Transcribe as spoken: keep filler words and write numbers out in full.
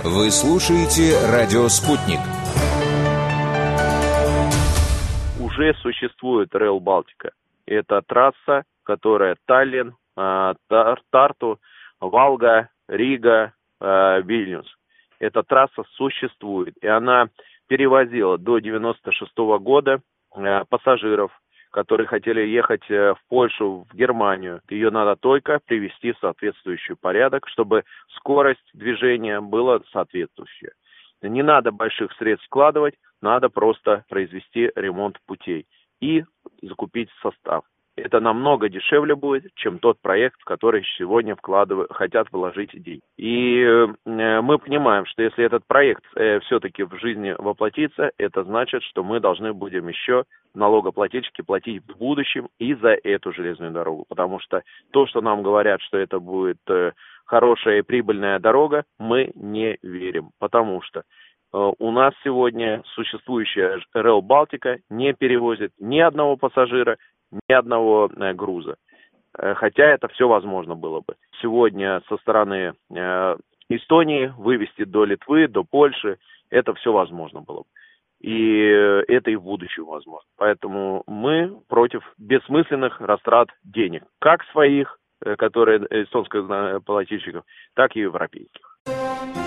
Вы слушаете «Радио Спутник». Уже существует Рейл Балтика. Это трасса, которая Таллин, Тарту, Валга, Рига, Вильнюс. Эта трасса существует, и она перевозила до девяносто шестого года пассажиров, которые хотели ехать в Польшу, в Германию. Ее надо только привести в соответствующий порядок, чтобы скорость движения была соответствующая. Не надо больших средств вкладывать, надо просто произвести ремонт путей и закупить состав. Это намного дешевле будет, чем тот проект, в который сегодня вкладывают, хотят вложить деньги. И э, мы понимаем, что если этот проект э, все-таки в жизни воплотится, это значит, что мы должны будем еще налогоплательщики платить в будущем и за эту железную дорогу. Потому что то, что нам говорят, что это будет э, хорошая и прибыльная дорога, мы не верим. Потому что у нас сегодня существующая Рейл Балтика не перевозит ни одного пассажира, ни одного груза. Хотя это все возможно было бы. Сегодня со стороны Эстонии вывести до Литвы, до Польши, это все возможно было бы. И это и в будущем возможно. Поэтому мы против бессмысленных растрат денег. Как своих, которые эстонских плательщиков, так и европейских.